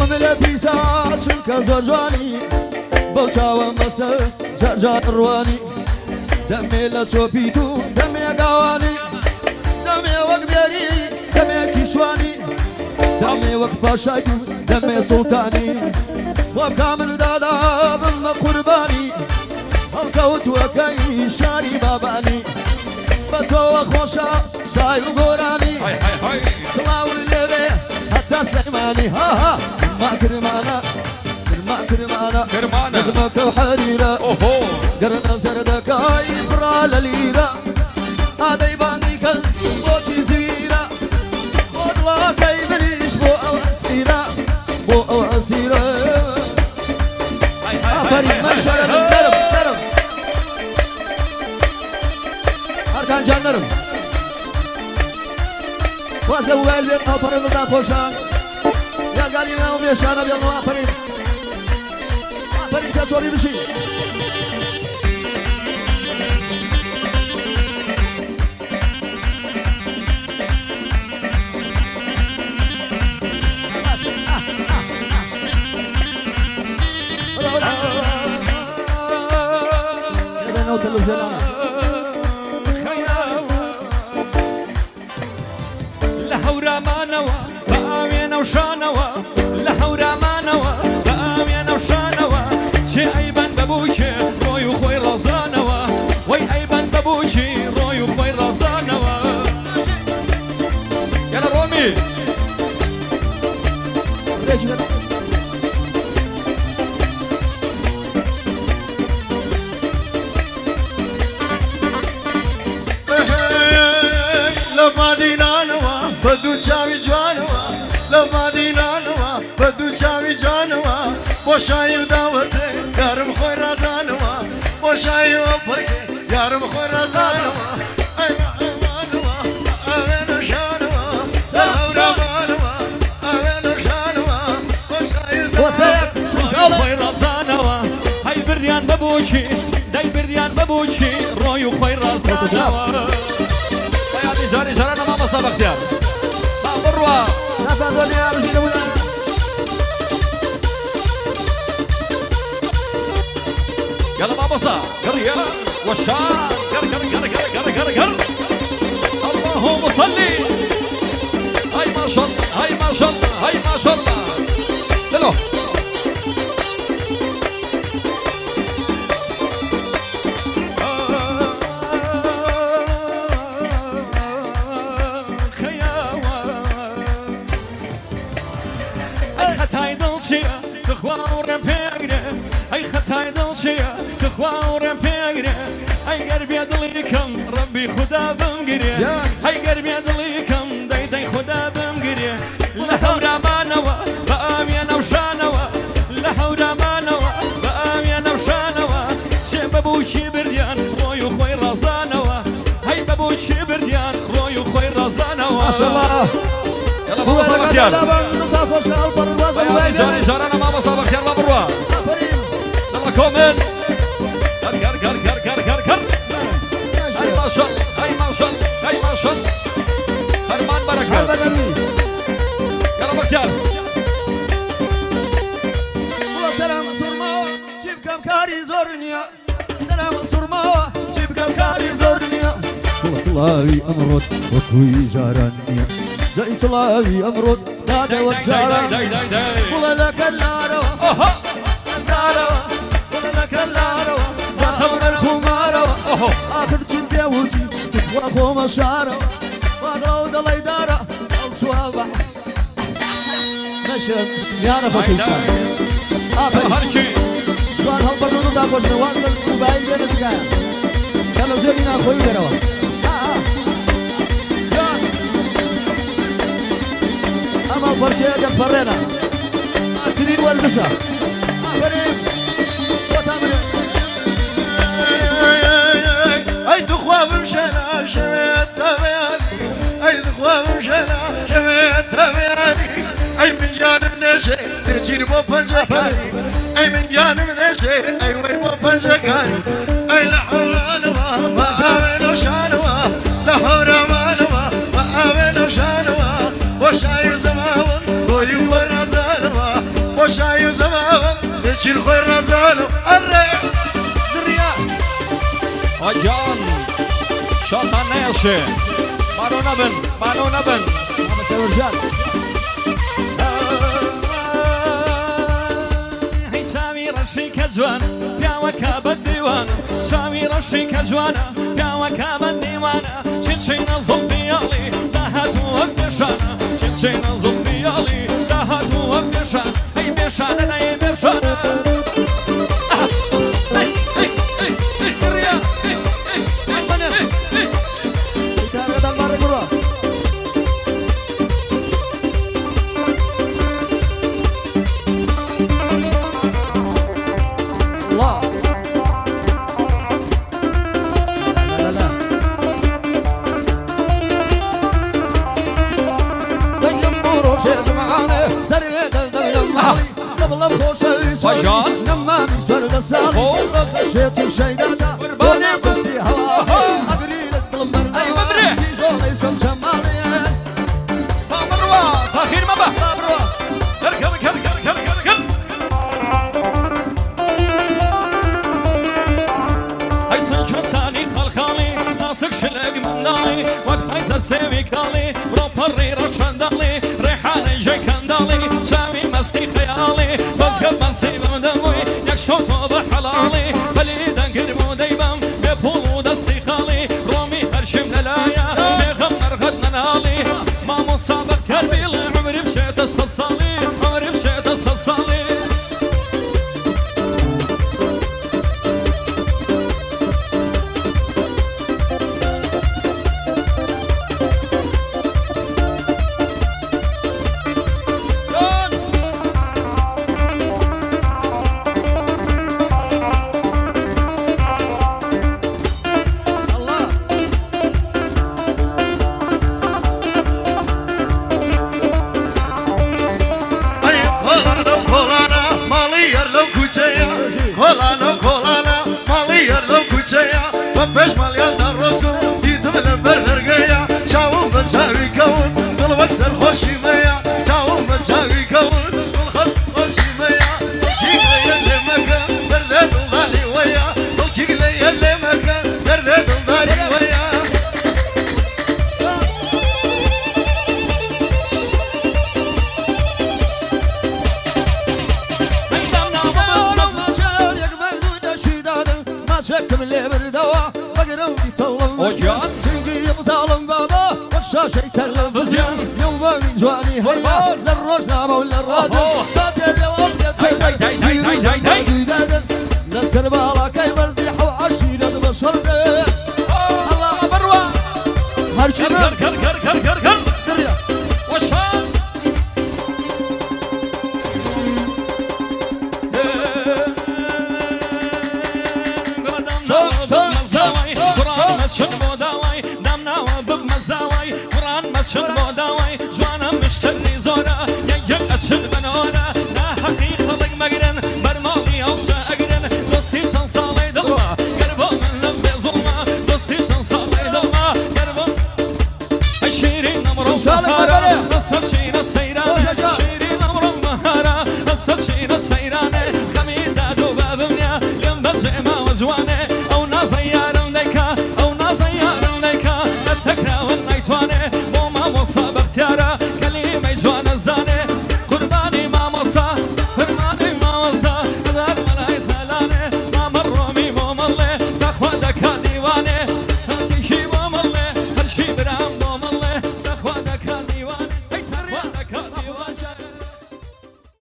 وملا بيسا شنكا زرجاني بوشاوة مسا جرجار رواني دمي لتشوبيتو دمي قواني دمي وقبيري دمي كيشواني دمي وقباشايتو دمي سلطاني وكامل دادا بما قرباني الكوت وكاي شاري باباني بتو خوشا شاي وقوراني سلاو الليبي حتى سليماني ها ها ما كرمانا كرمانا نزمك وحريرة قرنا سردك اي برا لليرة هذا يباني كل بوشي زويرة والله كي منيش بو او عسيرة افريد من شرم درب اركان جنرم واسلو قلبي افريد دا خوشان يا قالينا وميشانا بيالله افريد افريد ساتوري بشي لهورا ما نوا بآمينا وشانوا لهورا ما نوا بآمينا وشانوا شي أيبان ببوشي روي وخوي رزانوا وي أيبان ببوشي روي وخوي رزانوا يلا رومي بدو چاوی جوانوا لما دینانوا بدو چاوی جانوا بوشای دعوت یارم خوی رازانوا بوشای برگ یارم خوی رازانوا ایمانوا آوین شانوا لهورمانوا آوین شانوا بوشای خوی رازانوا هاي بردیان ببوشی دای بردیان ببوشی روی خوی رازانوا ويعني جاري جرانا ما مصاب اختيار بروا لا تظن يا رجل ولا يلا ما مصاب قر يلا وشان قر اللهم صلي هاي ما شاء الله هاي ما شاء الله هاي ما شاء الله دلو أي خطاي دلشيا تخواورم بيغري أي قربي دليكم ربي خدا بمقري أي قربي دليكم داي خدا بمقري لهورا ما نوا بآمينا وشانوا لهورا ما نوا بآمينا وشانوا شي ببوشي برديان روي وخوي رزانوا هاي ببوشي برديان روي وخوي رزانوا ما شاء الله يلا بابا صابك يا جارنا ماما صابك يا بروا كومن كر هاي ما شاء الله هاي ما شاء الله هاي ما شاء الله فرمان بركة يلا مكتاب والله سلام سرما جيب كم كاري زورنيا سلام سرما جيب كم كاري زورنيا وصلاوي أمرود وكوي جارانيا جاي صلاوي أمرود دادا وجاران والله لك اللارو آخر جنبي وجي وأخو مشارة وأغرود الله يدارة أو شوابح نشر يانا خوش إنسان آخر شوان هالبرنودو دا خوش نواز الموبايل بينا تقايا يلا زيرينا أخوي دروا جان أما الفرشة قد فرينا عشرين والمشا آخرين وتامرين أي دخوة بمشنا شميت تبياني أي دخوة بمشنا شميت تبياني أي من جانب نشي تجيني وفنجكاني أي من جانب نشي أي وين وفنجكاني أي لحورانوا ما آمنوا شانوا لحورانوا ما آمنوا شانوا وشاي زماون ويور نزانوا خوشایی زمان چیر خوی رزانو اره دریا آجان شاطان نیشه بانو نبن محمد سرور جان هی سامی رشی کجوان پیاوه کابد دیوان سامی رشی کجوان پیاوه کابد دیوان چین زلفیالی دهاتو افشانه چین زلفیالی دهاتو افشانه ای بشانه ای بشانه لما من فرد السالي خشيت الشيدانة وانا بسي هواي أدري لك المرة جولي شم شمالي بابروا تاخير ما بقى بابروا كر هاي سنك رسالي خالخالي ناسك شلق من دالي وقتاي تستوي كالي بروبري رشان دالي ريحاني جاي كندالي سامي مسكي خيالي بس قبل سيبم دموي يكشوت بحلالي خليدا قربو دايبم بفولو دستي خالي رومي هرشم للايا بيغمر غدنا نالي ما مصابك تربيل عمري بشيت الصصالي عمري بشيت الصصالي بش مليان الرسول يدبل بالرقية شاوم بتساوي كون طلبك سر خوشي ميا شاوم بتساوي كون والخط خوشي ميا كيك لي اللي مكان برداد وضالي ويا كيك لي اللي مكان برداد وضالي ويا شكم اللي بردوا بقروا يطلب مشكان سنقي بظالم بابا وشاشة تلفزيون يوم من جواني هيا للرجنة ولا الرادة باتل وقت نسر بالا كي برزيح وعشيرة بشر الله بروا هرشنا كر دريا وشان قرآن مسجد بوداوي دمنا وبب مزاوي قرآن مسجد